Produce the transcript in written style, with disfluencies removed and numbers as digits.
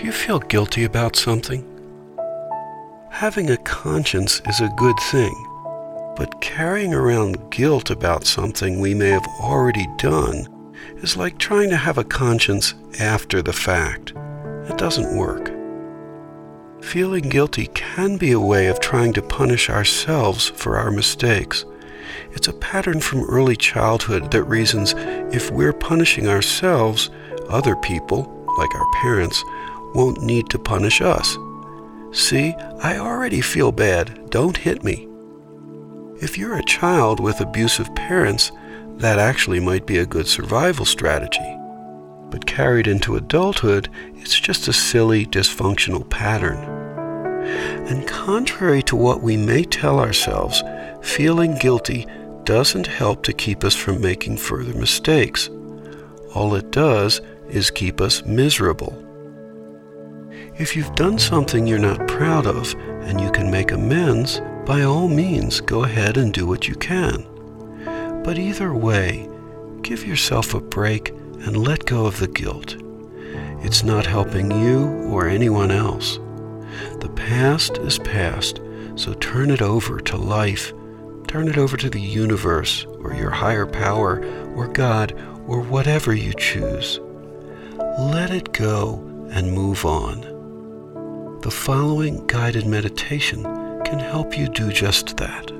Do you feel guilty about something? Having a conscience is a good thing, but carrying around guilt about something we may have already done is like trying to have a conscience after the fact. It doesn't work. Feeling guilty can be a way of trying to punish ourselves for our mistakes. It's a pattern from early childhood that reasons if we're punishing ourselves, other people, like our parents, won't need to punish us. See, I already feel bad. Don't hit me. If you're a child with abusive parents, that actually might be a good survival strategy. But carried into adulthood, it's just a silly, dysfunctional pattern. And contrary to what we may tell ourselves, feeling guilty doesn't help to keep us from making further mistakes. All it does is keep us miserable. If you've done something you're not proud of and you can make amends, by all means go ahead and do what you can. But either way, give yourself a break and let go of the guilt. It's not helping you or anyone else. The past is past, so turn it over to life. Turn it over to the universe or your higher power or God or whatever you choose. Let it go and move on. The following guided meditation can help you do just that.